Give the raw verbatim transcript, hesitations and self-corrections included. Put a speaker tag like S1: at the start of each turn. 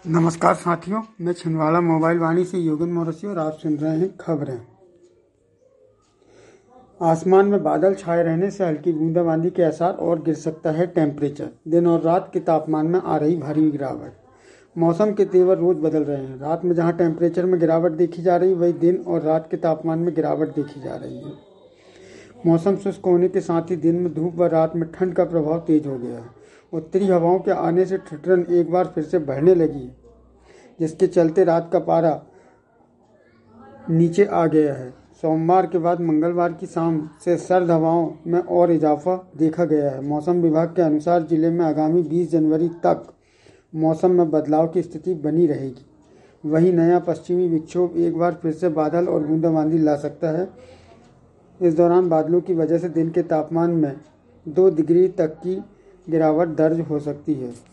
S1: नमस्कार साथियों, मैं छिंदवाड़ा मोबाइल वाणी से योगन मौर्य और आप सुन रहे हैं खबरें। आसमान में बादल छाए रहने से हल्की बूंदाबांदी के आसार और गिर सकता है टेम्परेचर। दिन और रात के तापमान में आ रही भारी गिरावट। मौसम के तेवर रोज बदल रहे हैं। रात में जहां टेम्परेचर में गिरावट देखी जा रही, वही दिन और रात के तापमान में गिरावट देखी जा रही है। मौसम शुष्क होने के साथ ही दिन में धूप व रात में ठंड का प्रभाव तेज हो गया है। उत्तरी हवाओं के आने से ठिठुरन एक बार फिर से बढ़ने लगी, जिसके चलते रात का पारा नीचे आ गया है। सोमवार के बाद मंगलवार की शाम से सर्द हवाओं में और इजाफा देखा गया है। मौसम विभाग के अनुसार जिले में आगामी बीस जनवरी तक मौसम में बदलाव की स्थिति बनी रहेगी। वहीं नया पश्चिमी विक्षोभ एक बार फिर से बादल और बूंदाबांदी ला सकता है। इस दौरान बादलों की वजह से दिन के तापमान में दो डिग्री तक की गिरावट दर्ज हो सकती है।